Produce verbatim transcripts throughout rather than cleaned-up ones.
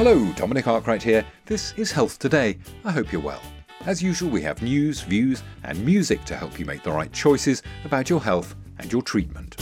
Hello, Dominic Arkwright here. This is Health Today. I hope you're well. As usual, we have news, views and music to help you make the right choices about your health and your treatment.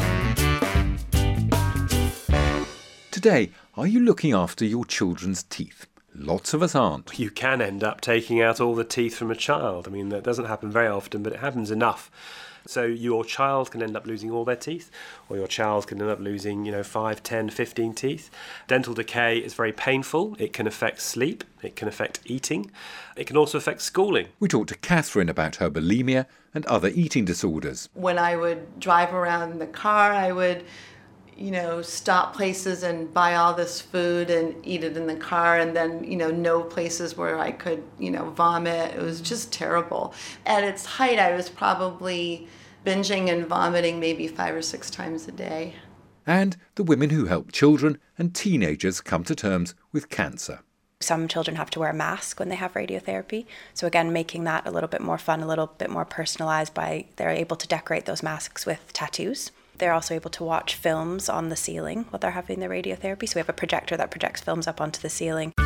Today, are you looking after your children's teeth? Lots of us aren't. You can end up taking out all the teeth from a child. I mean, that doesn't happen very often, but it happens enough. So your child can end up losing all their teeth, or your child can end up losing, you know, five, ten, fifteen teeth. Dental decay is very painful. It can affect sleep. It can affect eating. It can also affect schooling. We talked to Catherine about her bulimia and other eating disorders. When I would drive around in the car, I would, you know, stop places and buy all this food and eat it in the car, and then, you know, no places where I could, you know, vomit. It was just terrible. At its height, I was probably binging and vomiting maybe five or six times a day. And the women who help children and teenagers come to terms with cancer. Some children have to wear a mask when they have radiotherapy. So again, making that a little bit more fun, a little bit more personalised by they're able to decorate those masks with tattoos. They're also able to watch films on the ceiling while they're having the radiotherapy. So we have a projector that projects films up onto the ceiling.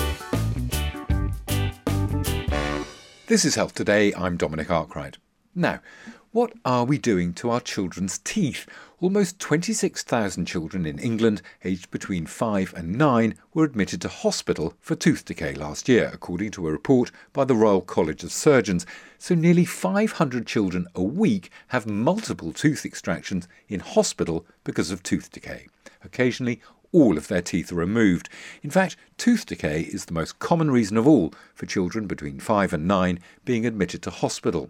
This is Health Today. I'm Dominic Arkwright. Now, what are we doing to our children's teeth? Almost twenty-six thousand children in England, aged between five and nine, were admitted to hospital for tooth decay last year, according to a report by the Royal College of Surgeons. So nearly five hundred children a week have multiple tooth extractions in hospital because of tooth decay. Occasionally, all of their teeth are removed. In fact, tooth decay is the most common reason of all for children between five and nine being admitted to hospital.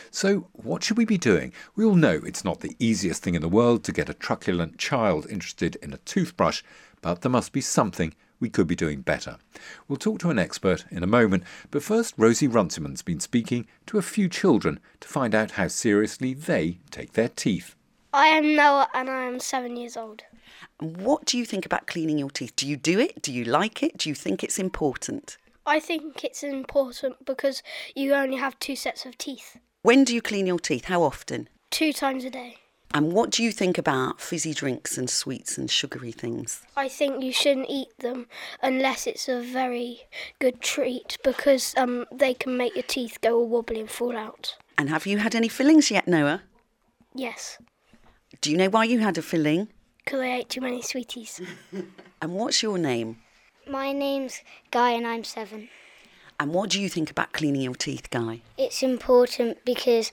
So what should we be doing? We all know it's not the easiest thing in the world to get a truculent child interested in a toothbrush, but there must be something we could be doing better. We'll talk to an expert in a moment, but first Rosie Runciman's been speaking to a few children to find out how seriously they take their teeth. I am Noah and I am seven years old. What do you think about cleaning your teeth? Do you do it? Do you like it? Do you think it's important? I think it's important because you only have two sets of teeth. When do you clean your teeth? How often? Two times a day. And what do you think about fizzy drinks and sweets and sugary things? I think you shouldn't eat them unless it's a very good treat because um, they can make your teeth go all wobbly and fall out. And have you had any fillings yet, Noah? Yes. Do you know why you had a filling? Because I ate too many sweeties. And what's your name? My name's Guy and I'm seven. And what do you think about cleaning your teeth, Guy? It's important because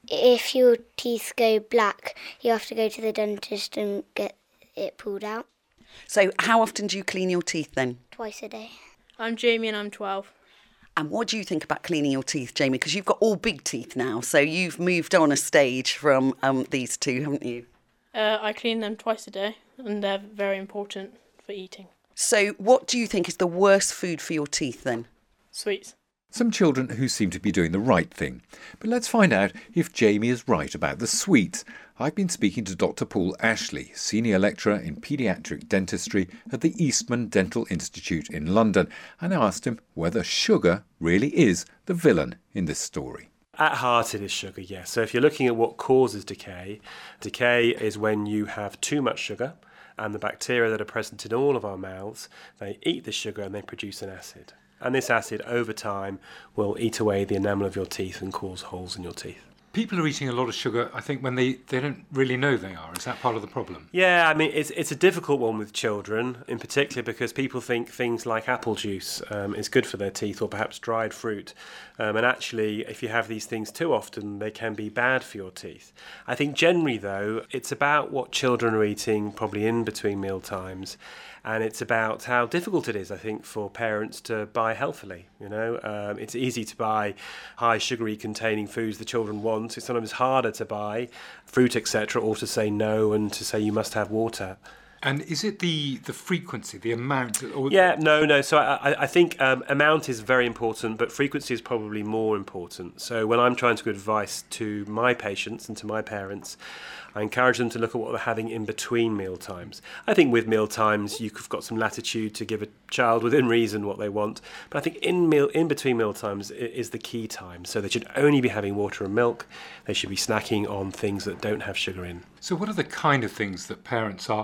if your teeth go black, you have to go to the dentist and get it pulled out. So how often do you clean your teeth then? Twice a day. I'm Jamie and I'm twelve. And what do you think about cleaning your teeth, Jamie? Because you've got all big teeth now, so you've moved on a stage from um, these two, haven't you? Uh, I clean them twice a day and they're very important for eating. So what do you think is the worst food for your teeth then? Sweets. Some children who seem to be doing the right thing. But let's find out if Jamie is right about the sweets. I've been speaking to Doctor Paul Ashley, Senior Lecturer in Paediatric Dentistry at the Eastman Dental Institute in London, and I asked him whether sugar really is the villain in this story. At heart it is sugar, yes. So if you're looking at what causes decay, decay is when you have too much sugar, and the bacteria that are present in all of our mouths, they eat the sugar and they produce an acid. And this acid, over time, will eat away the enamel of your teeth and cause holes in your teeth. People are eating a lot of sugar, I think, when they, they don't really know they are. Is that part of the problem? Yeah, I mean, it's it's a difficult one with children, in particular because people think things like apple juice um, is good for their teeth, or perhaps dried fruit. Um, and actually, if you have these things too often, they can be bad for your teeth. I think generally, though, it's about what children are eating, probably in between meal times. And it's about how difficult it is, I think, for parents to buy healthily. You know, um, it's easy to buy high sugary containing foods the children want. It's sometimes harder to buy fruit, et cetera, or to say no and to say you must have water. And is it the, the frequency, the amount? Or... Yeah, no, no. So I, I think um, amount is very important, but frequency is probably more important. So when I'm trying to give advice to my patients and to my parents, I encourage them to look at what they're having in between meal times. I think with meal times, you've got some latitude to give a child within reason what they want. But I think in meal in between meal times is the key time. So they should only be having water and milk. They should be snacking on things that don't have sugar in. So what are the kind of things that parents are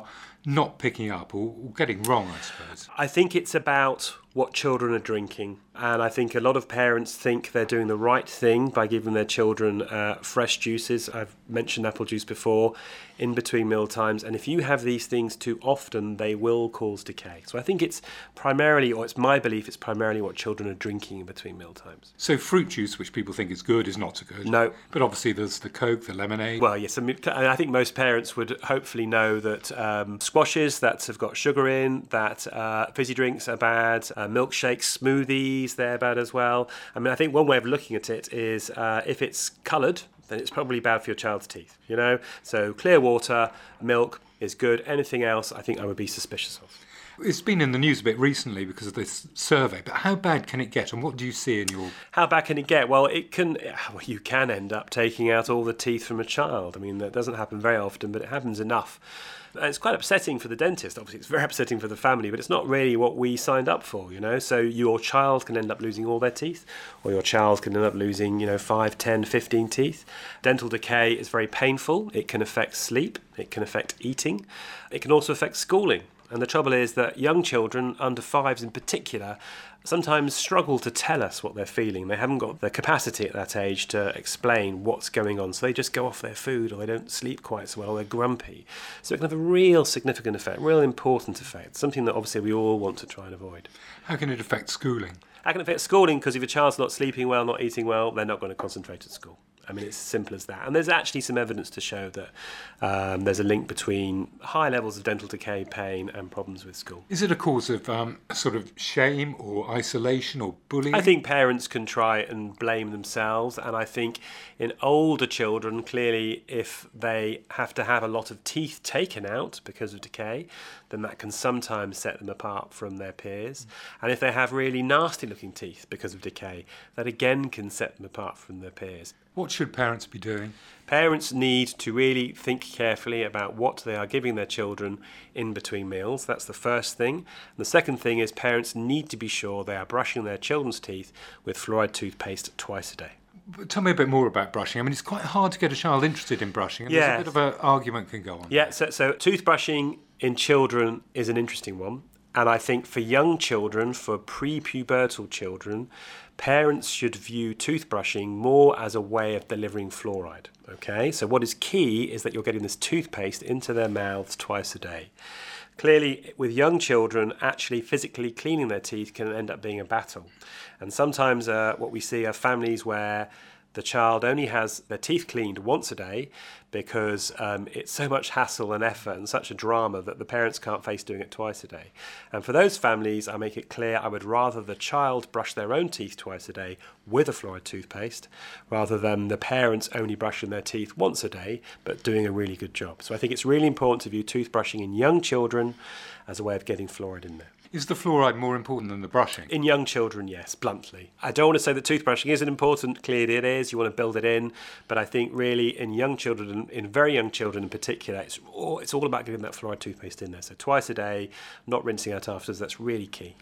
not picking up or, or getting wrong, I suppose? I think it's about what children are drinking. And I think a lot of parents think they're doing the right thing by giving their children uh, fresh juices. I've mentioned apple juice before, in between meal times. And if you have these things too often, they will cause decay. So I think it's primarily, or it's my belief, it's primarily what children are drinking in between meal times. So fruit juice, which people think is good, is not so good? No. But obviously there's the Coke, the lemonade. Well, yes, I mean, I think most parents would hopefully know that um, squashes that have got sugar in, that uh, fizzy drinks are bad, uh, milkshakes, smoothies, they're bad as well. I mean, I think one way of looking at it is uh, if it's coloured, then it's probably bad for your child's teeth, you know? So clear water, milk is good. Anything else, I think I would be suspicious of. It's been in the news a bit recently because of this survey, but how bad can it get and what do you see in your... How bad can it get? Well, it can. Well, you can end up taking out all the teeth from a child. I mean, that doesn't happen very often, but it happens enough. And it's quite upsetting for the dentist. Obviously, it's very upsetting for the family, but it's not really what we signed up for, you know? So your child can end up losing all their teeth, or your child can end up losing, you know, five, ten, fifteen teeth. Dental decay is very painful. It can affect sleep. It can affect eating. It can also affect schooling. And the trouble is that young children, under fives in particular, sometimes struggle to tell us what they're feeling. They haven't got the capacity at that age to explain what's going on. So they just go off their food, or they don't sleep quite so well, they're grumpy. So it can have a real significant effect, real important effect, something that obviously we all want to try and avoid. How can it affect schooling? How can it affect schooling? Because if your child's not sleeping well, not eating well, they're not going to concentrate at school. I mean, it's as simple as that. And there's actually some evidence to show that um, there's a link between high levels of dental decay, pain, and problems with school. Is it a cause of um, sort of shame or isolation or bullying? I think parents can try and blame themselves. And I think in older children, clearly, if they have to have a lot of teeth taken out because of decay, then that can sometimes set them apart from their peers. And if they have really nasty looking teeth because of decay, that again can set them apart from their peers. What should parents be doing? Parents need to really think carefully about what they are giving their children in between meals. That's the first thing. And the second thing is parents need to be sure they are brushing their children's teeth with fluoride toothpaste twice a day. Tell me a bit more about brushing. I mean, it's quite hard to get a child interested in brushing, and Yeah. there's a bit of an argument can go on. Yeah, so, so toothbrushing in children is an interesting one. And I think for young children, for pre-pubertal children, parents should view toothbrushing more as a way of delivering fluoride. Okay, so what is key is that you're getting this toothpaste into their mouths twice a day. Clearly, with young children, actually physically cleaning their teeth can end up being a battle. And sometimes uh, what we see are families where the child only has their teeth cleaned once a day because um, it's so much hassle and effort and such a drama that the parents can't face doing it twice a day. And for those families, I make it clear I would rather the child brush their own teeth twice a day with a fluoride toothpaste rather than the parents only brushing their teeth once a day but doing a really good job. So I think it's really important to view toothbrushing in young children as a way of getting fluoride in there. Is the fluoride more important than the brushing? In young children, yes, bluntly. I don't want to say that toothbrushing isn't important. Clearly it is. You want to build it in. But I think really in young children, in very young children in particular, it's all, it's all about getting that fluoride toothpaste in there. So twice a day, not rinsing out afterwards, that's really key.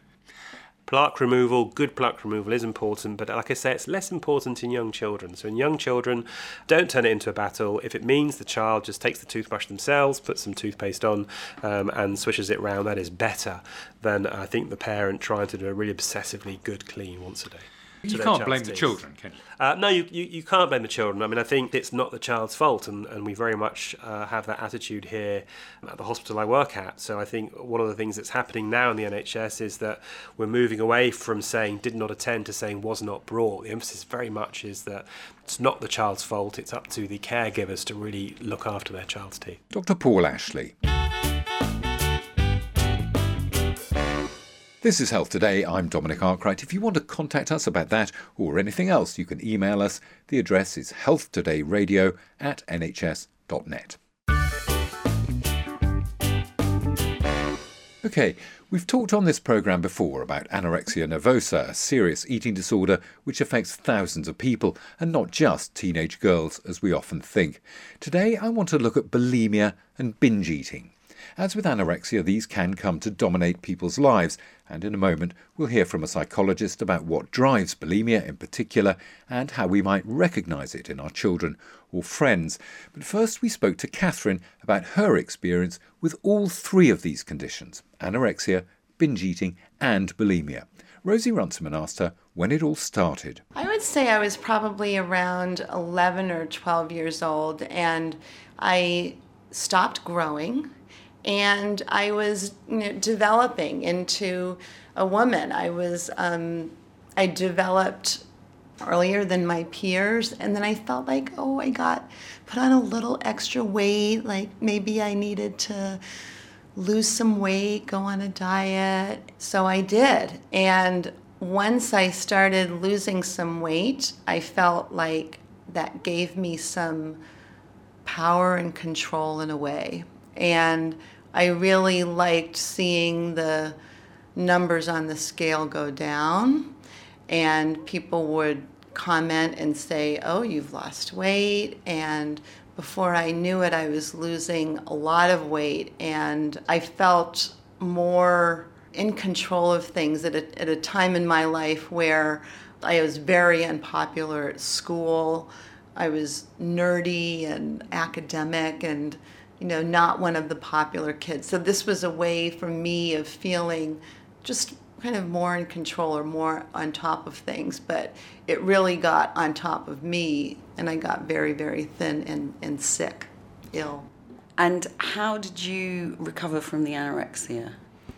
Plaque removal, good plaque removal is important, but like I say, it's less important in young children. So in young children, don't turn it into a battle. If it means the child just takes the toothbrush themselves, puts some toothpaste on um, and swishes it around, that is better than I think the parent trying to do a really obsessively good clean once a day. You can't blame the children, can you? Uh, no, you, you, you can't blame the children. I mean, I think it's not the child's fault, and, and we very much uh, have that attitude here at the hospital I work at. So I think one of the things that's happening now in the N H S is that we're moving away from saying did not attend to saying was not brought. The emphasis very much is that it's not the child's fault, it's up to the caregivers to really look after their child's teeth. Doctor Paul Ashley. This is Health Today. I'm Dominic Arkwright. If you want to contact us about that or anything else, you can email us. The address is healthtodayradio at n h s dot net. OK, we've talked on this programme before about anorexia nervosa, a serious eating disorder which affects thousands of people and not just teenage girls as we often think. Today I want to look at bulimia and binge eating. As with anorexia, these can come to dominate people's lives, and in a moment we'll hear from a psychologist about what drives bulimia in particular and how we might recognise it in our children or friends. But first we spoke to Catherine about her experience with all three of these conditions: anorexia, binge eating and bulimia. Rosie Runciman asked her when it all started. I would say I was probably around eleven or twelve years old, and I stopped growing, and I was, you know, developing into a woman. I was, um, I developed earlier than my peers, and then I felt like, oh, I got put on a little extra weight, like maybe I needed to lose some weight, go on a diet. So I did. And once I started losing some weight, I felt like that gave me some power and control in a way. And I really liked seeing the numbers on the scale go down, and people would comment and say, oh, you've lost weight. And before I knew it, I was losing a lot of weight, and I felt more in control of things at a, at a time in my life where I was very unpopular at school. I was nerdy and academic and, you know, not one of the popular kids. So this was a way for me of feeling just kind of more in control or more on top of things. But it really got on top of me, and I got very, very thin and, and sick, ill. And how did you recover from the anorexia?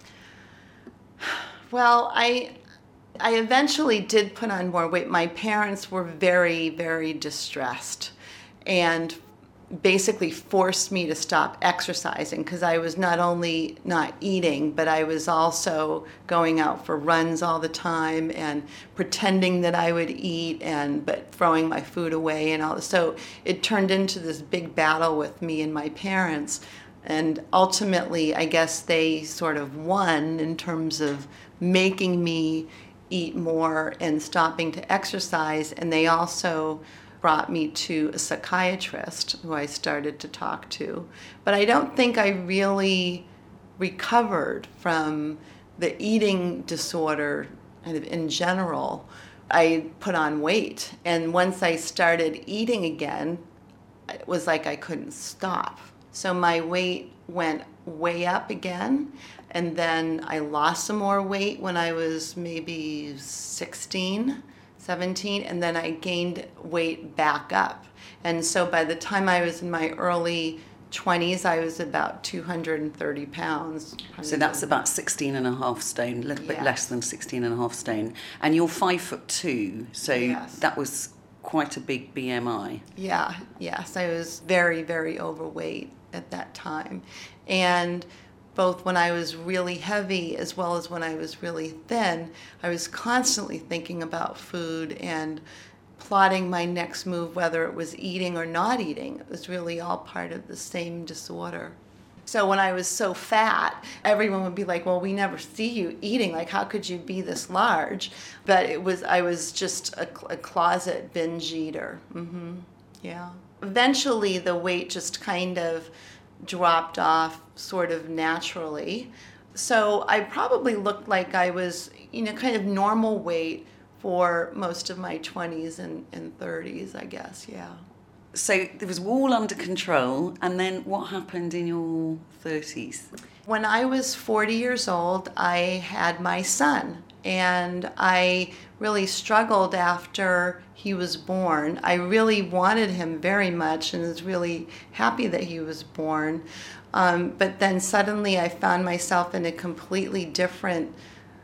Well, I I eventually did put on more weight. My parents were very, very distressed and basically forced me to stop exercising, because I was not only not eating, but I was also going out for runs all the time and pretending that I would eat, and but throwing my food away and all this. So it turned into this big battle with me and my parents. And ultimately, I guess they sort of won in terms of making me eat more and stopping to exercise. And they also brought me to a psychiatrist who I started to talk to. But I don't think I really recovered from the eating disorder kind of in general. I put on weight, and once I started eating again, it was like I couldn't stop. So my weight went way up again, and then I lost some more weight when I was maybe sixteen, seventeen, and then I gained weight back up. And so by the time I was in my early twenties, I was about two hundred thirty pounds. So that's about sixteen and a half stone, a little bit Yeah. less than sixteen and a half stone. And you're five foot two, so Yes. that was quite a big B M I. Yeah, yes, I was very, very overweight at that time. And both when I was really heavy as well as when I was really thin, I was constantly thinking about food and plotting my next move, whether it was eating or not eating. It was really all part of the same disorder. So when I was so fat, everyone would be like, well, we never see you eating. Like, how could you be this large? But it was, I was just a, a closet binge eater. Mm-hmm. Yeah. Eventually, the weight just kind of dropped off sort of naturally. So I probably looked like I was, you know, kind of normal weight for most of my twenties and, and thirties, I guess, yeah. So it was all under control, and then what happened in your thirties? When I was forty years old, I had my son, and I really struggled after he was born. I really wanted him very much and was really happy that he was born. Um, but then suddenly I found myself in a completely different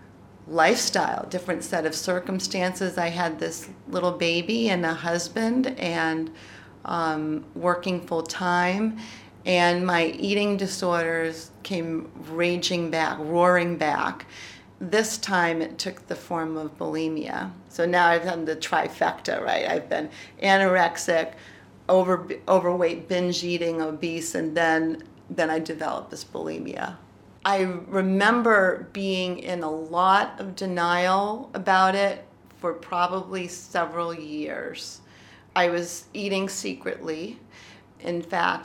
lifestyle, different set of circumstances. I had this little baby and a husband, and um, working full time, and my eating disorders came raging back, roaring back. This time it took the form of bulimia. So now I've done the trifecta, right? I've been anorexic, over overweight, binge eating, obese, and then then I developed this bulimia. I remember being in a lot of denial about it for probably several years. I was eating secretly. In fact,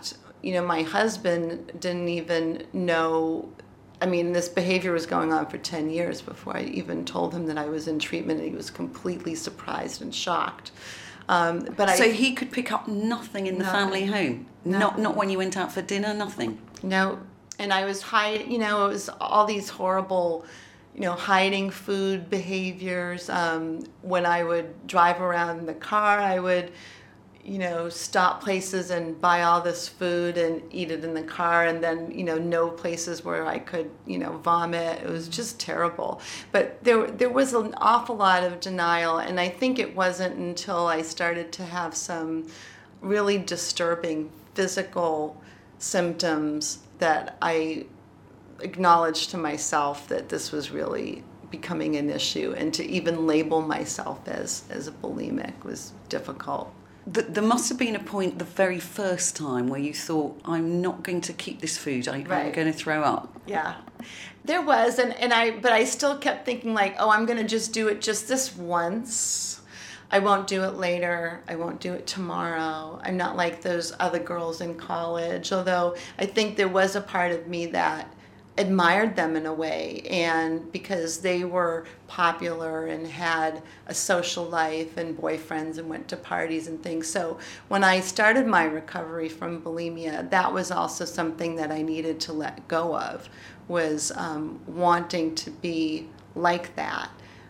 you know, my husband didn't even know. I mean, this behavior was going on for ten years before I even told him that I was in treatment, and he was completely surprised and shocked. Um, but so I, he could pick up nothing in the Nothing. family home? No. Not not when you went out for dinner, nothing? No, and I was hiding, you know, it was all these horrible, you know, hiding food behaviors. Um, when I would drive around in the car, I would, you know, stop places and buy all this food and eat it in the car, and then, you know, no places where I could, you know, vomit. It was just terrible. But there, there was an awful lot of denial, and I think it wasn't until I started to have some really disturbing physical symptoms that I acknowledged to myself that this was really becoming an issue, and to even label myself as, as a bulimic was difficult. Th- There must have been a point the very first time where you thought, I'm not going to keep this food, I, I'm Right. going to throw up. Yeah, there was, and, and I, but I still kept thinking like, oh, I'm gonna just do it just this once. I won't do it later. I won't do it tomorrow. I'm not like those other girls in college, although I think there was a part of me that admired them in a way, and because they were popular and had a social life and boyfriends and went to parties and things. So when I started my recovery from bulimia, that was also something that I needed to let go of, was um, wanting to be like that,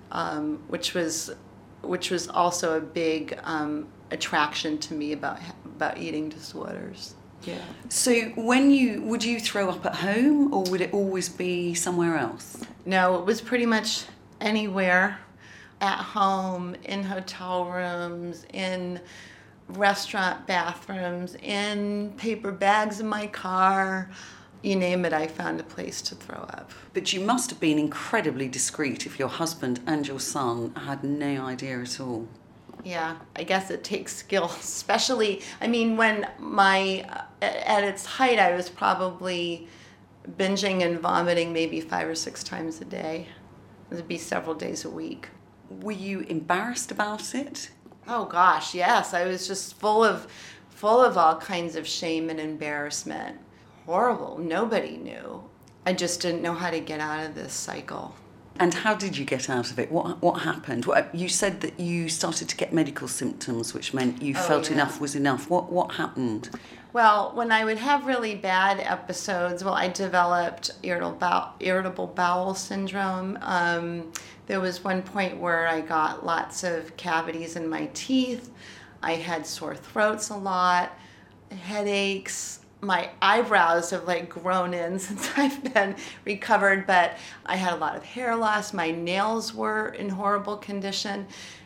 um, which was which was also a big um, attraction to me about about eating disorders. Yeah. So when you, would you throw up at home, or would it always be somewhere else? No, it was pretty much anywhere, at home, in hotel rooms, in restaurant bathrooms, in paper bags in my car. You name it, I found a place to throw up. But you must have been incredibly discreet if your husband and your son had no idea at all. Yeah, I guess it takes skill, especially, I mean, when my, at its height, I was probably binging and vomiting maybe five or six times a day. It would be several days a week. Were you embarrassed about it? Oh gosh, yes. I was just full of, full of all kinds of shame and embarrassment. Horrible. Nobody knew. I just didn't know how to get out of this cycle. And how did you get out of it? What what happened? What, you said that you started to get medical symptoms, which meant you Oh, felt yeah. enough was enough. What what happened? Well, when I would have really bad episodes, well, I developed irritable bowel, irritable bowel syndrome. Um, there was one point where I got lots of cavities in my teeth. I had sore throats a lot, headaches. My eyebrows have like grown in since I've been recovered, but I had a lot of hair loss. My nails were in horrible condition.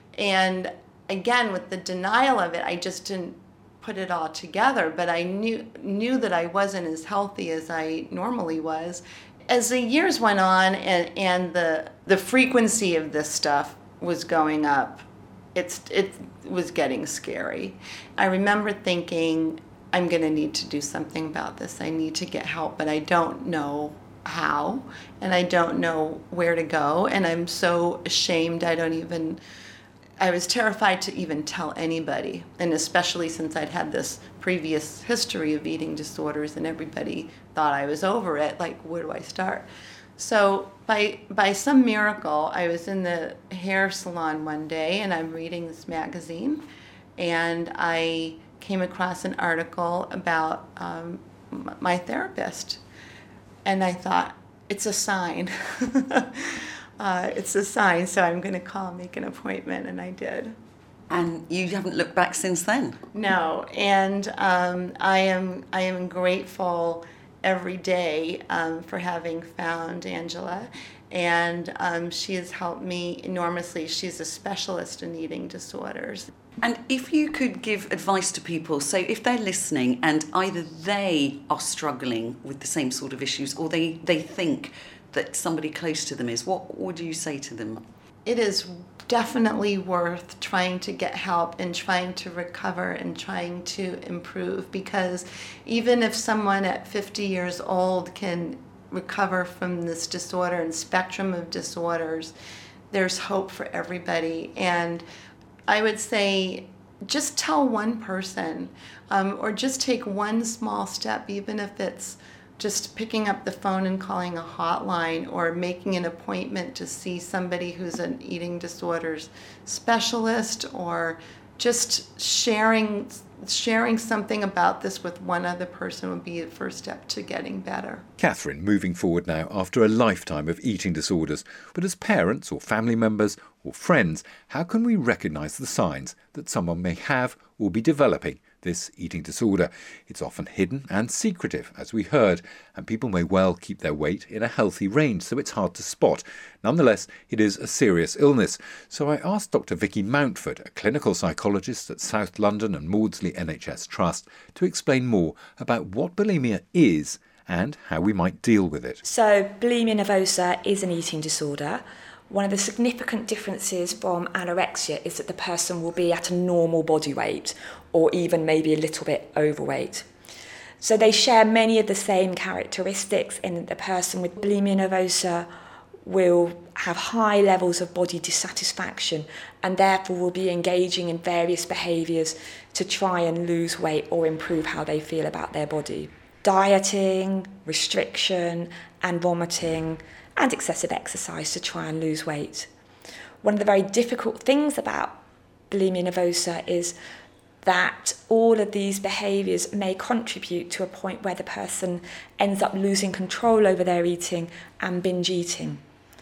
And again, with the denial of it, I just didn't put it all together, but I knew knew that I wasn't as healthy as I normally was. As the years went on and, and the the frequency of this stuff was going up, it's it was getting scary. I remember thinking, I'm going to need to do something about this. I need to get help, but I don't know how, and I don't know where to go, and I'm so ashamed. I don't even, I was terrified to even tell anybody, and especially since I'd had this previous history of eating disorders and everybody thought I was over it, like, where do I start? So by by some miracle, I was in the hair salon one day, and I'm reading this magazine, and I came across an article about um, my therapist, and I thought, it's a sign. uh, it's a sign, so I'm going to call and make an appointment, and I did. And you haven't looked back since then? No, and um, I am I am grateful every day um, for having found Angela, and um, she has helped me enormously. She's a specialist in eating disorders. And if you could give advice to people, so if they're listening and either they are struggling with the same sort of issues, or they, they think that somebody close to them is, what would you say to them? It is definitely worth trying to get help and trying to recover and trying to improve, because even if someone at fifty years old can recover from this disorder and spectrum of disorders, there's hope for everybody. And I would say just tell one person, um, or just take one small step, even if it's just picking up the phone and calling a hotline, or making an appointment to see somebody who's an eating disorders specialist, or just sharing sharing something about this with one other person would be the first step to getting better. Catherine, moving forward now after a lifetime of eating disorders, but as parents or family members or friends, how can we recognise the signs that someone may have or be developing this eating disorder? It's often hidden and secretive, as we heard, and people may well keep their weight in a healthy range, so it's hard to spot. Nonetheless, it is a serious illness. So I asked Doctor Vicky Mountford, a clinical psychologist at South London and Maudsley N H S Trust, to explain more about what bulimia is and how we might deal with it. So bulimia nervosa is an eating disorder. One of the significant differences from anorexia is that the person will be at a normal body weight or even maybe a little bit overweight. So they share many of the same characteristics in that the person with bulimia nervosa will have high levels of body dissatisfaction and therefore will be engaging in various behaviours to try and lose weight or improve how they feel about their body. Dieting, restriction and vomiting and excessive exercise to try and lose weight. One of the very difficult things about bulimia nervosa is that all of these behaviours may contribute to a point where the person ends up losing control over their eating and binge eating.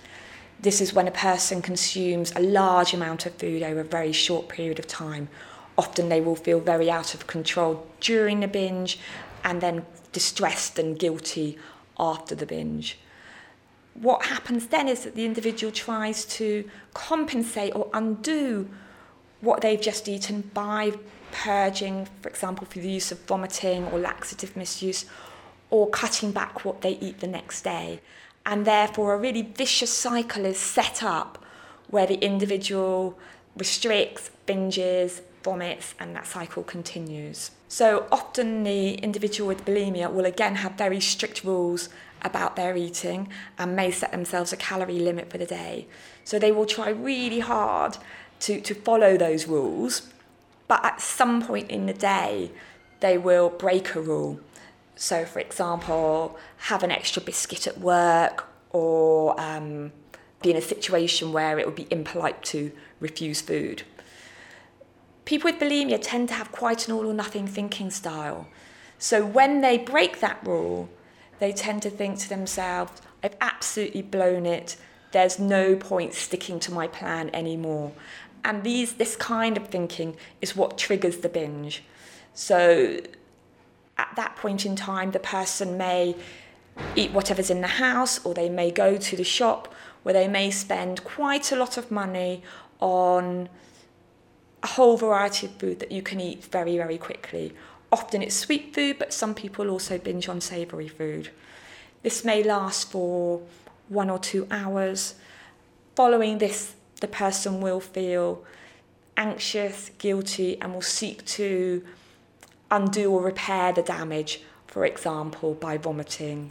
This is when a person consumes a large amount of food over a very short period of time. Often they will feel very out of control during the binge and then distressed and guilty after the binge. What happens then is that the individual tries to compensate or undo what they've just eaten by purging, for example, through the use of vomiting or laxative misuse, or cutting back what they eat the next day. And therefore a really vicious cycle is set up where the individual restricts, binges, vomits, and that cycle continues. So often the individual with bulimia will again have very strict rules about their eating and may set themselves a calorie limit for the day. So they will try really hard to, to follow those rules, but at some point in the day, they will break a rule. So, for example, have an extra biscuit at work, or um, be in a situation where it would be impolite to refuse food. People with bulimia tend to have quite an all or nothing thinking style. So when they break that rule, they tend to think to themselves, I've absolutely blown it. There's no point sticking to my plan anymore. And these, this kind of thinking is what triggers the binge. So at that point in time, the person may eat whatever's in the house, or they may go to the shop where they may spend quite a lot of money on a whole variety of food that you can eat very, very quickly. Often it's sweet food, but some people also binge on savoury food. This may last for one or two hours. Following this, the person will feel anxious, guilty, and will seek to undo or repair the damage, for example, by vomiting.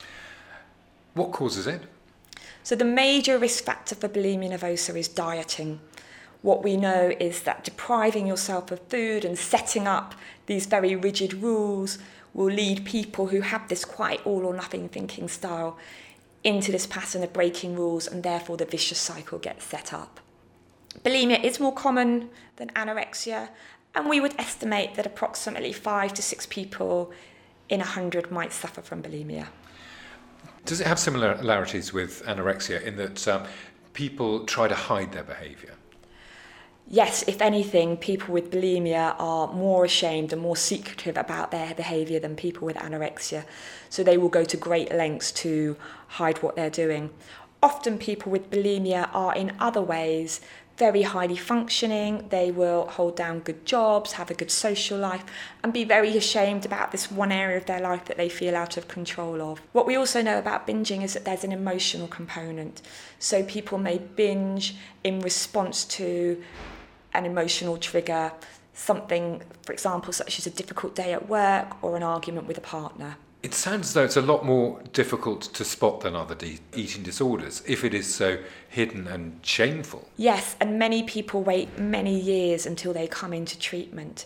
What causes it? So the major risk factor for bulimia nervosa is dieting. What we know is that depriving yourself of food and setting up these very rigid rules will lead people who have this quite all or nothing thinking style into this pattern of breaking rules, and therefore the vicious cycle gets set up. Bulimia is more common than anorexia, and we would estimate that approximately five to six people in a hundred might suffer from bulimia. Does it have similarities with anorexia in that um, people try to hide their behaviour? Yes, if anything, people with bulimia are more ashamed and more secretive about their behaviour than people with anorexia. So they will go to great lengths to hide what they're doing. Often people with bulimia are in other ways very highly functioning. They will hold down good jobs, have a good social life, and be very ashamed about this one area of their life that they feel out of control of. What we also know about binging is that there's an emotional component. So people may binge in response to an emotional trigger, something, for example, such as a difficult day at work or an argument with a partner. It sounds as though it's a lot more difficult to spot than other de- eating disorders if it is so hidden and shameful. Yes, and many people wait many years until they come into treatment.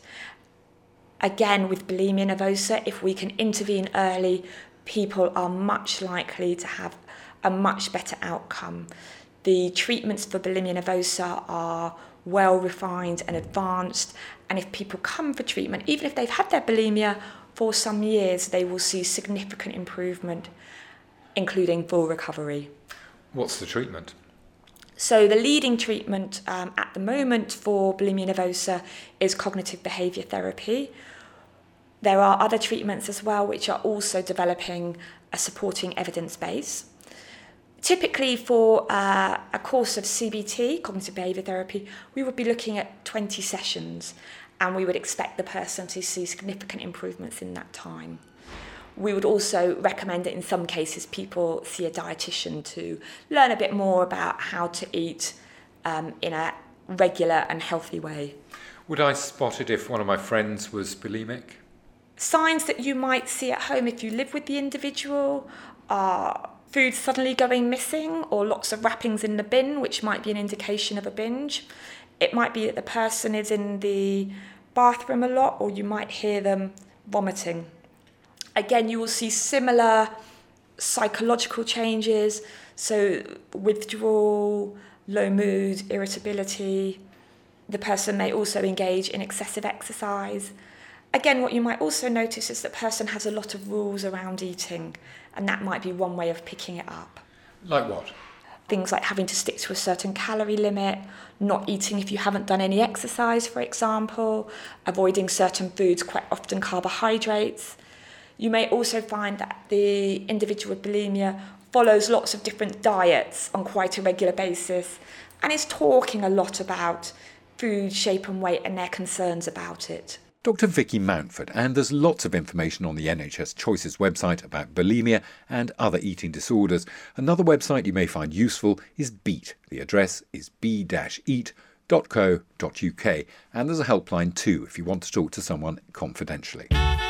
Again, with bulimia nervosa, if we can intervene early, people are much likely to have a much better outcome. The treatments for bulimia nervosa are well refined and advanced, and if people come for treatment, even if they've had their bulimia for some years, they will see significant improvement, including full recovery. What's the treatment? So the leading treatment um, at the moment for bulimia nervosa is cognitive behaviour therapy. There are other treatments as well which are also developing a supporting evidence base. Typically for uh, a course of C B T, cognitive behaviour therapy, we would be looking at twenty sessions, and we would expect the person to see significant improvements in that time. We would also recommend that in some cases people see a dietitian to learn a bit more about how to eat um, in a regular and healthy way. Would I spot it if one of my friends was bulimic? Signs that you might see at home if you live with the individual are food suddenly going missing or lots of wrappings in the bin, which might be an indication of a binge. It might be that the person is in the bathroom a lot, or you might hear them vomiting. Again, you will see similar psychological changes, so withdrawal, low mood, irritability. The person may also engage in excessive exercise. Again, what you might also notice is that the person has a lot of rules around eating, and that might be one way of picking it up. Like what? Things like having to stick to a certain calorie limit, not eating if you haven't done any exercise, for example, avoiding certain foods, quite often carbohydrates. You may also find that the individual with bulimia follows lots of different diets on quite a regular basis and is talking a lot about food, shape and weight and their concerns about it. Doctor Vicky Mountford, and there's lots of information on the N H S Choices website about bulimia and other eating disorders. Another website you may find useful is BEAT. The address is b dash eat dot co dot u k, and there's a helpline too if you want to talk to someone confidentially.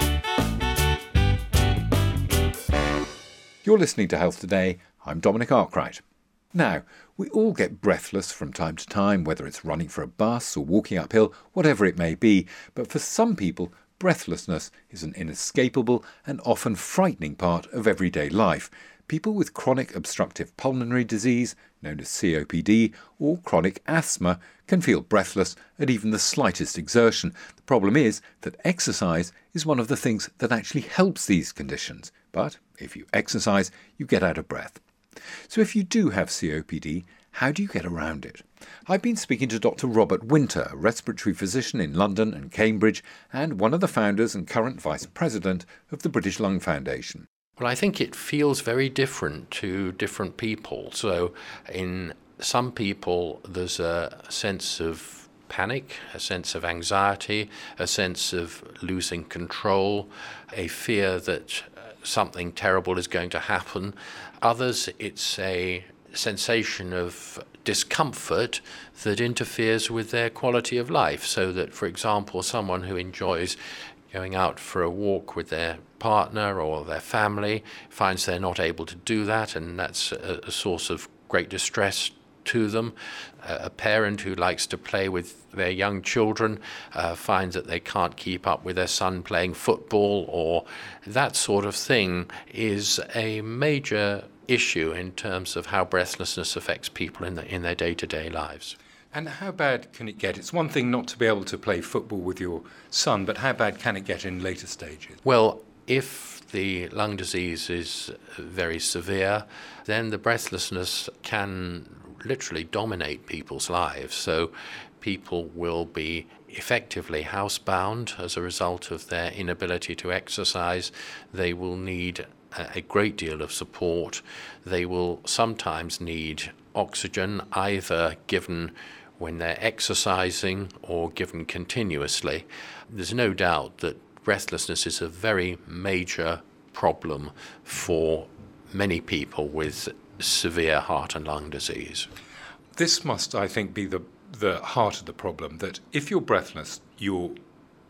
You're listening to Health Today. I'm Dominic Arkwright. Now, we all get breathless from time to time, whether it's running for a bus or walking uphill, whatever it may be. But for some people, breathlessness is an inescapable and often frightening part of everyday life. People with chronic obstructive pulmonary disease, known as C O P D, or chronic asthma can feel breathless at even the slightest exertion. The problem is that exercise is one of the things that actually helps these conditions. But if you exercise, you get out of breath. So if you do have C O P D, how do you get around it? I've been speaking to Doctor Robert Winter, a respiratory physician in London and Cambridge, and one of the founders and current vice president of the British Lung Foundation. Well, I think it feels very different to different people. So in some people, there's a sense of panic, a sense of anxiety, a sense of losing control, a fear that something terrible is going to happen. Others, it's a sensation of discomfort that interferes with their quality of life. So that, for example, someone who enjoys going out for a walk with their partner or their family finds they're not able to do that, and that's a, a source of great distress to them. A parent who likes to play with their young children uh, finds that they can't keep up with their son playing football, or that sort of thing is a major issue in terms of how breathlessness affects people in, the, in their day-to-day lives. And how bad can it get? It's one thing not to be able to play football with your son, but how bad can it get in later stages? Well, if the lung disease is very severe, then the breathlessness can literally dominate people's lives. So people will be effectively housebound as a result of their inability to exercise. They will need a great deal of support. They will sometimes need oxygen, either given when they're exercising or given continuously. There's no doubt that breathlessness is a very major problem for many people with severe heart and lung disease. This must, I think, be the, the heart of the problem, that if you're breathless, you're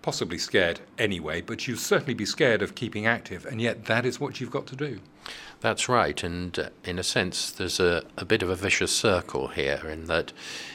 possibly scared anyway, but you'll certainly be scared of keeping active, and yet that is what you've got to do. That's right, and uh, in a sense there's a, a bit of a vicious circle here, in that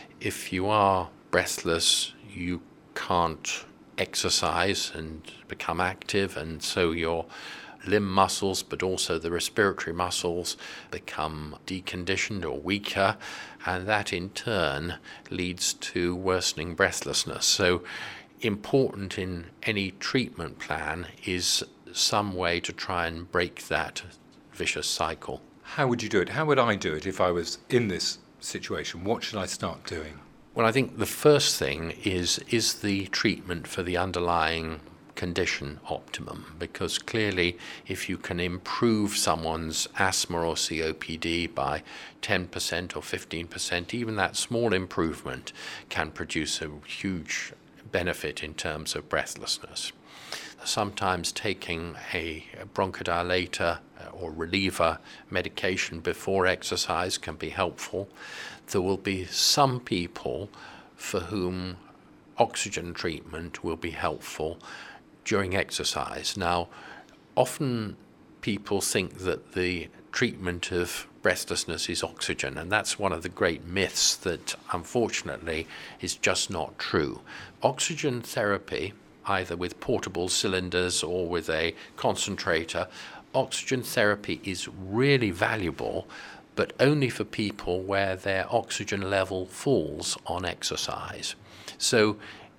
if you are breathless, you can't exercise and become active, and so your limb muscles, but also the respiratory muscles, become deconditioned or weaker, and that in turn leads to worsening breathlessness. So important in any treatment plan is some way to try and break that vicious cycle. How would you do it? How would I do it if I was in this situation? What should I start doing? Well, I think the first thing is, is the treatment for the underlying condition optimum? Because clearly, if you can improve someone's asthma or C O P D by ten percent or fifteen percent, even that small improvement can produce a huge benefit in terms of breathlessness. Sometimes taking a bronchodilator or reliever medication before exercise can be helpful. There will be some people for whom oxygen treatment will be helpful during exercise. Now, often people think that the treatment of breathlessness is oxygen, and that's one of the great myths that unfortunately is just not true. Oxygen therapy, either with portable cylinders or with a concentrator, oxygen therapy is really valuable, but only for people where their oxygen level falls on exercise. So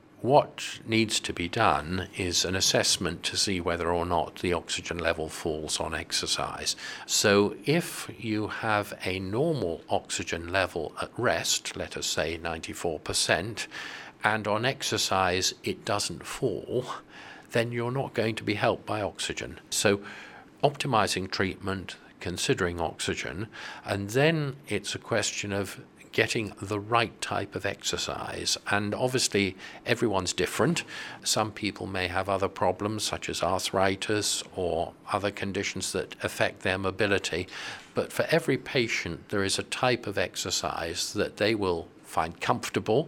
what needs to be done is an assessment to see whether or not the oxygen level falls on exercise. So if you have a normal oxygen level at rest, let us say ninety-four percent, and on exercise it doesn't fall, then you're not going to be helped by oxygen. So optimizing treatment, considering oxygen, and then it's a question of getting the right type of exercise. And obviously everyone's different. Some people may have other problems such as arthritis or other conditions that affect their mobility, but for every patient there is a type of exercise that they will find comfortable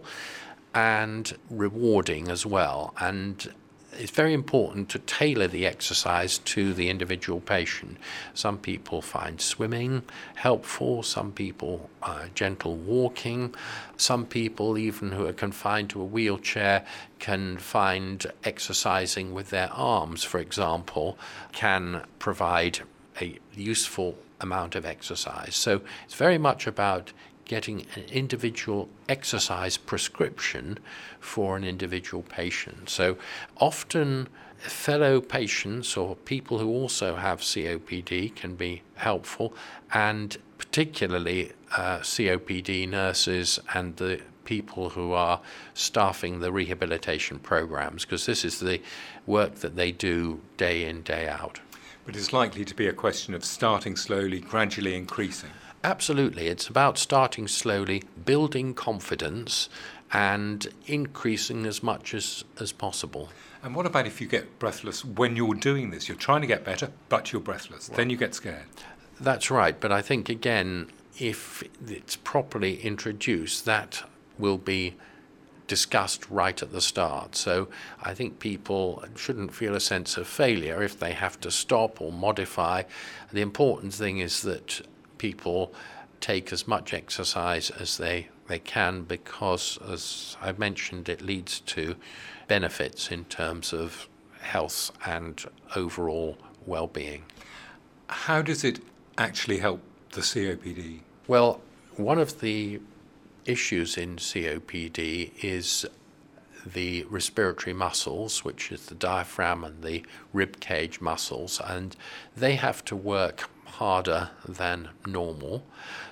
and rewarding as well. And it's very important to tailor the exercise to the individual patient. Some people find swimming helpful, some people uh, gentle walking, some people even who are confined to a wheelchair can find exercising with their arms, for example, can provide a useful amount of exercise. So it's very much about getting an individual exercise prescription for an individual patient. So often fellow patients or people who also have C O P D can be helpful, and particularly uh, C O P D nurses and the people who are staffing the rehabilitation programs, because this is the work that they do day in, day out. But it's likely to be a question of starting slowly, gradually increasing. Absolutely. It's about starting slowly, building confidence, and increasing as much as, as possible. And what about if you get breathless when you're doing this? You're trying to get better, but you're breathless. Well, then you get scared. That's right. But I think, again, if it's properly introduced, that will be discussed right at the start. So I think people shouldn't feel a sense of failure if they have to stop or modify. The important thing is that people take as much exercise as they, they can, because, as I mentioned, it leads to benefits in terms of health and overall well-being. How does it actually help the C O P D? Well, one of the issues in C O P D is the respiratory muscles, which is the diaphragm and the rib cage muscles, and they have to work harder than normal.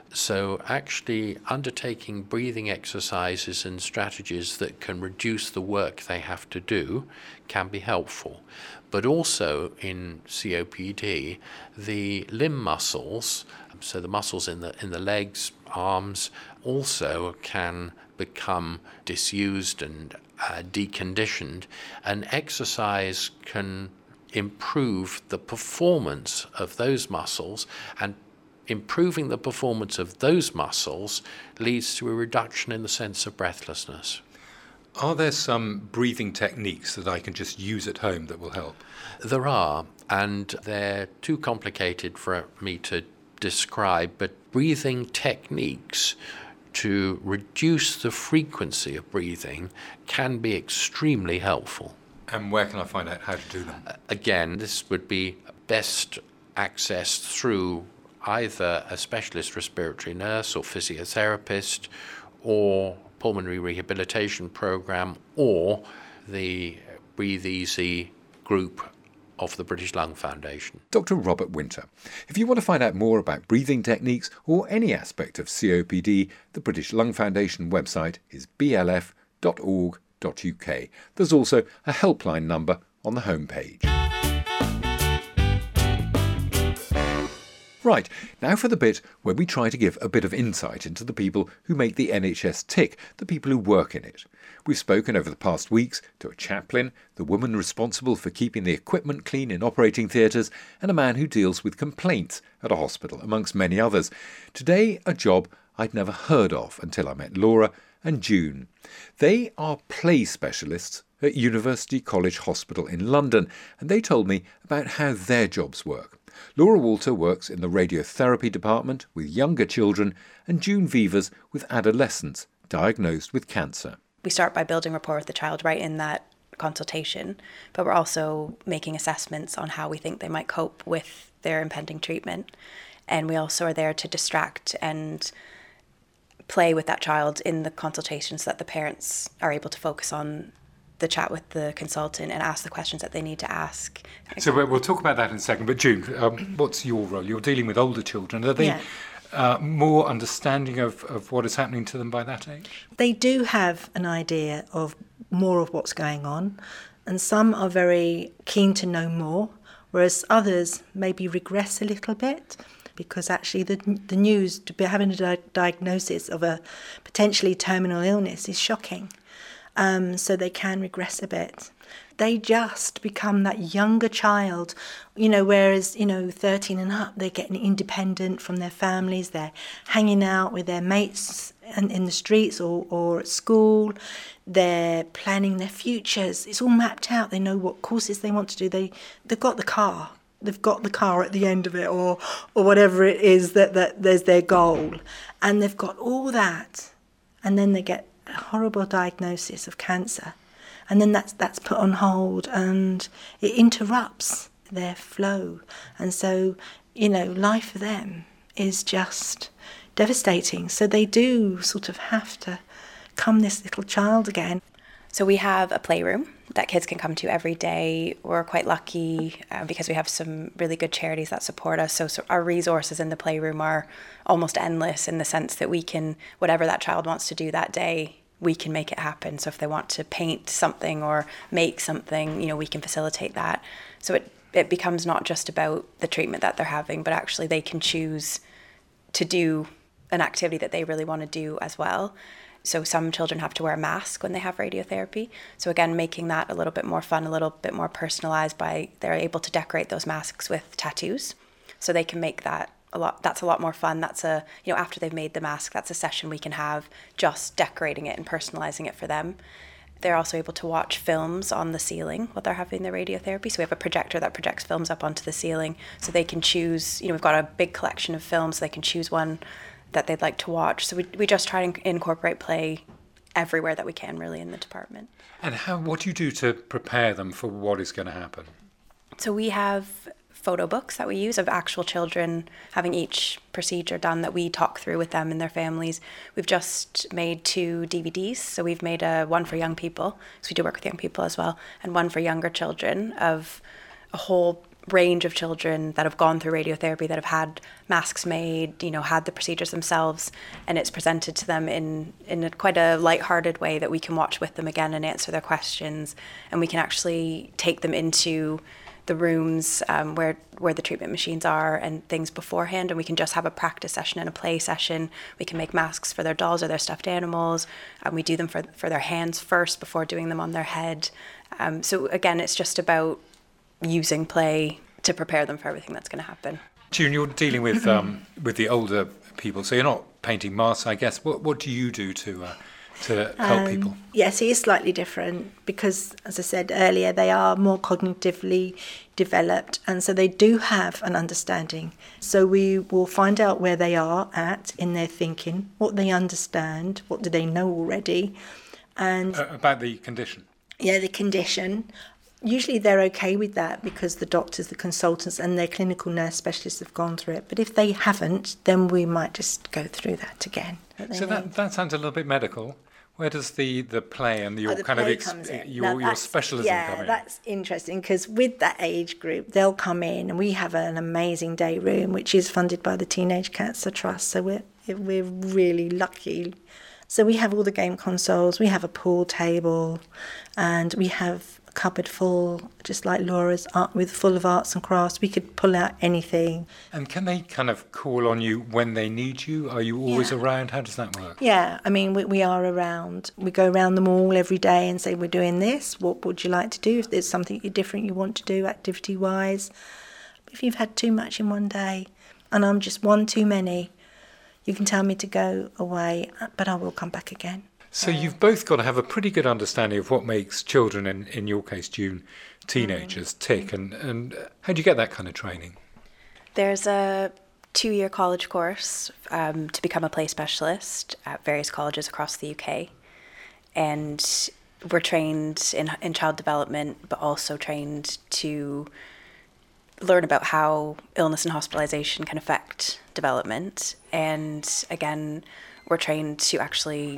So actually undertaking breathing exercises and strategies that can reduce the work they have to do can be helpful. But also in C O P D, the limb muscles, so the muscles in the in the legs, arms, also can become disused and uh, deconditioned, and exercise can improve the performance of those muscles, and improving the performance of those muscles leads to a reduction in the sense of breathlessness. Are there some breathing techniques that I can just use at home that will help? There are, and they're too complicated for me to describe, but breathing techniques to reduce the frequency of breathing can be extremely helpful. And where can I find out how to do them? Again, this would be best accessed through either a specialist respiratory nurse or physiotherapist or pulmonary rehabilitation program or the Breathe Easy group of the British Lung Foundation. Doctor Robert Winter. If you want to find out more about breathing techniques or any aspect of C O P D, the British Lung Foundation website is b l f dot org dot u k. There's also a helpline number on the homepage. Right, now for the bit where we try to give a bit of insight into the people who make the N H S tick, the people who work in it. We've spoken over the past weeks to a chaplain, the woman responsible for keeping the equipment clean in operating theatres, and a man who deals with complaints at a hospital, amongst many others. Today, a job I'd never heard of until I met Laura and June. They are play specialists at University College Hospital in London, and they told me about how their jobs work. Laura Walter works in the radiotherapy department with younger children, and June Vivers with adolescents diagnosed with cancer. We start by building rapport with the child right in that consultation, but we're also making assessments on how we think they might cope with their impending treatment. And we also are there to distract and play with that child in the consultation so that the parents are able to focus on the chat with the consultant and ask the questions that they need to ask. So we'll talk about that in a second. But June, um, what's your role? You're dealing with older children. Are they Yeah. uh, more understanding of, of what is happening to them by that age? They do have an idea of more of what's going on, and some are very keen to know more, whereas others maybe regress a little bit because actually the the news to be having a di- diagnosis of a potentially terminal illness is shocking. Um, so they can regress a bit. They just become that younger child, you know, whereas, you know, thirteen and up, they're getting independent from their families, they're hanging out with their mates in, in the streets or, or at school, they're planning their futures. It's all mapped out. They know what courses they want to do. They, they've got the car. They've got the car at the end of it, or or whatever it is that, that there's their goal. And they've got all that. And then they get a horrible diagnosis of cancer. And then that's that's put on hold and it interrupts their flow. And so, you know, life for them is just devastating. So they do sort of have to become this little child again. So we have a playroom that kids can come to every day. We're quite lucky uh, because we have some really good charities that support us. So, so our resources in the playroom are almost endless in the sense that we can, whatever that child wants to do that day, we can make it happen. So if they want to paint something or make something, you know, we can facilitate that. So it, it becomes not just about the treatment that they're having, but actually they can choose to do an activity that they really want to do as well. So some children have to wear a mask when they have radiotherapy. So again, making that a little bit more fun, a little bit more personalized by they're able to decorate those masks with tattoos. So they can make that a lot, that's a lot more fun. That's a, you know, after they've made the mask, that's a session we can have just decorating it and personalizing it for them. They're also able to watch films on the ceiling while they're having their radiotherapy. So we have a projector that projects films up onto the ceiling so they can choose, you know, we've got a big collection of films, so they can choose one that they'd like to watch. So we we just try and incorporate play everywhere that we can, really, in the department. And how? What do you do to prepare them for what is going to happen? So we have photo books that we use of actual children having each procedure done that we talk through with them and their families. We've just made two D V Ds. So we've made a one for young people, because we do work with young people as well, and one for younger children of a whole range of children that have gone through radiotherapy, that have had masks made, you know, had the procedures themselves, and it's presented to them in in a, quite a light-hearted way that we can watch with them again and answer their questions, and we can actually take them into the rooms um, where where the treatment machines are and things beforehand, and we can just have a practice session and a play session. We can make masks for their dolls or their stuffed animals, and we do them for for their hands first before doing them on their head. Um, so again, it's just about using play to prepare them for everything that's going to happen. June, you're dealing with um, with the older people, so you're not painting masks, I guess. What what do you do to uh, to help Um, people? Yes, it is slightly different because, as I said earlier, they are more cognitively developed, and so they do have an understanding. So we will find out where they are at in their thinking, what they understand, what do they know already, and Uh, about the condition? yeah, the condition. Usually they're okay with that because the doctors, the consultants and their clinical nurse specialists have gone through it. But if they haven't, then we might just go through that again. So that, that sounds a little bit medical. Where does the, the play and your Oh, the kind of play ex- comes in. your, Now, your that's- specialism yeah, come in? that's interesting because with that age group, they'll come in and we have an amazing day room which is funded by the Teenage Cancer Trust. So we're we're really lucky. So we have all the game consoles, we have a pool table, and we have a cupboard full, just like Laura's, art with full of arts and crafts. We could pull out anything. And can they kind of call on you when they need you? Are you always Yeah. around? How does that work? Yeah, I mean, we, we are around. We go around the mall every day and say, we're doing this. What would you like to do? If there's something different you want to do activity-wise. If you've had too much in one day and I'm just one too many, you can tell me to go away, but I will come back again. So you've both got to have a pretty good understanding of what makes children, and in your case, June, teenagers, tick. And, and how do you get that kind of training? There's a two-year college course um, to become a play specialist at various colleges across the U K. And we're trained in, in child development, but also trained to learn about how illness and hospitalization can affect development. And again, we're trained to actually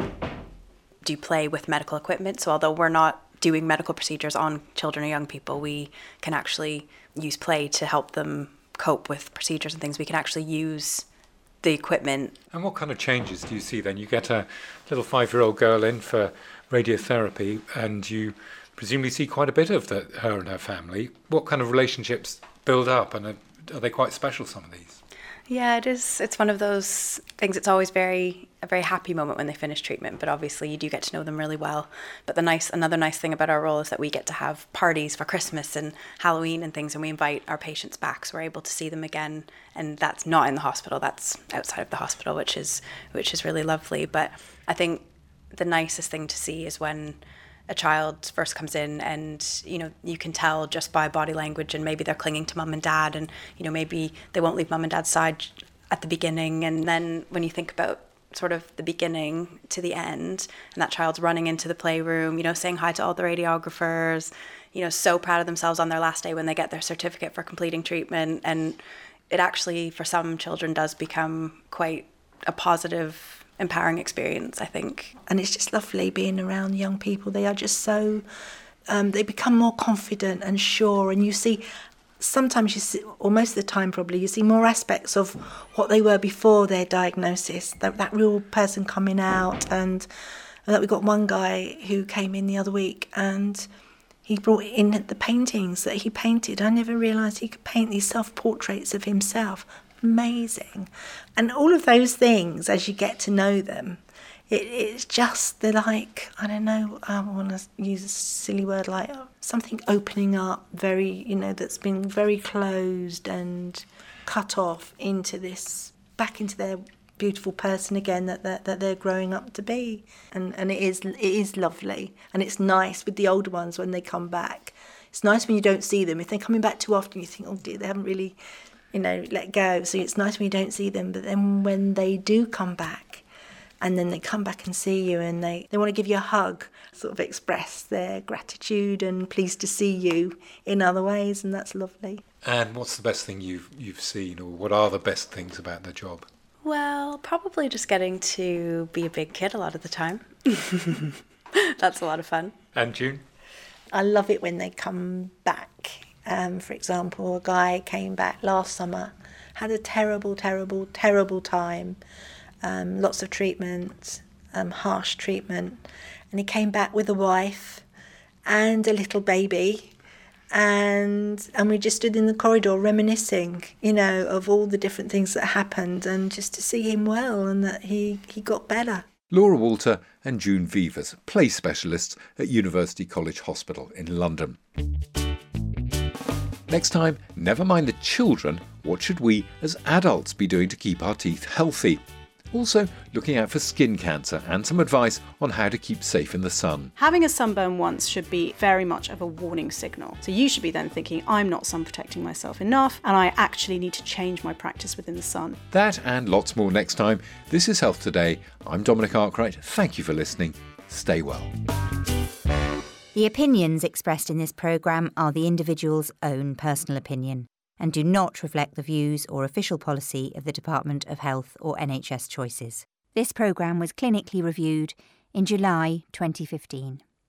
do play with medical equipment. So although we're not doing medical procedures on children or young people, we can actually use play to help them cope with procedures and things. We can actually use the equipment. And what kind of changes do you see then? You get a little five-year-old girl in for radiotherapy and you presumably see quite a bit of the, her and her family. What kind of relationships build up, and are, are they quite special, some of these? Yeah, it is. It's one of those things. It's always very a very happy moment when they finish treatment, but obviously you do get to know them really well. But the nice, another nice thing about our role is that we get to have parties for Christmas and Halloween and things, and we invite our patients back, so we're able to see them again. And that's not in the hospital; that's outside of the hospital, which is which is really lovely. But I think the nicest thing to see is when a child first comes in and, you know, you can tell just by body language, and maybe they're clinging to mum and dad, and, you know, maybe they won't leave mum and dad's side at the beginning. And then when you think about sort of the beginning to the end, and that child's running into the playroom, you know, saying hi to all the radiographers, you know, so proud of themselves on their last day when they get their certificate for completing treatment. And it actually, for some children, does become quite a positive, empowering experience, I think. And it's just lovely being around young people. They are just so, um, they become more confident and sure, and you see, sometimes you see, or most of the time probably, you see more aspects of what they were before their diagnosis, that, that real person coming out. And, and that we got one guy who came in the other week and he brought in the paintings that he painted. I never realised he could paint these self-portraits of himself. Amazing. And all of those things, as you get to know them, it, it's just, they're like, I don't know, I want to use a silly word, like something opening up very, you know, that's been very closed and cut off into this, back into their beautiful person again that, that, that they're growing up to be. And, and it is it is lovely. And it's nice with the older ones when they come back. It's nice when you don't see them. If they're coming back too often, you think, oh dear, they haven't really, you know, let go. So it's nice when you don't see them. But then when they do come back, and then they come back and see you, and they, they want to give you a hug, sort of express their gratitude and pleased to see you in other ways, and that's lovely. And what's the best thing you've you've seen, or what are the best things about the job? Well, probably just getting to be a big kid a lot of the time. That's a lot of fun. And June? I love it when they come back. Um, for example, a guy came back last summer, had a terrible, terrible, terrible time, um, lots of treatment, um, harsh treatment, and he came back with a wife and a little baby, and and we just stood in the corridor reminiscing, you know, of all the different things that happened, and just to see him well and that he, he got better. Laura Walter and June Vivers, play specialists at University College Hospital in London. Next time, never mind the children, what should we as adults be doing to keep our teeth healthy? Also, looking out for skin cancer and some advice on how to keep safe in the sun. Having a sunburn once should be very much of a warning signal. So you should be then thinking, I'm not sun protecting myself enough and I actually need to change my practice within the sun. That and lots more next time. This is Health Today. I'm Dominic Arkwright. Thank you for listening. Stay well. The opinions expressed in this programme are the individual's own personal opinion and do not reflect the views or official policy of the Department of Health or N H S Choices. This programme was clinically reviewed in July twenty fifteen.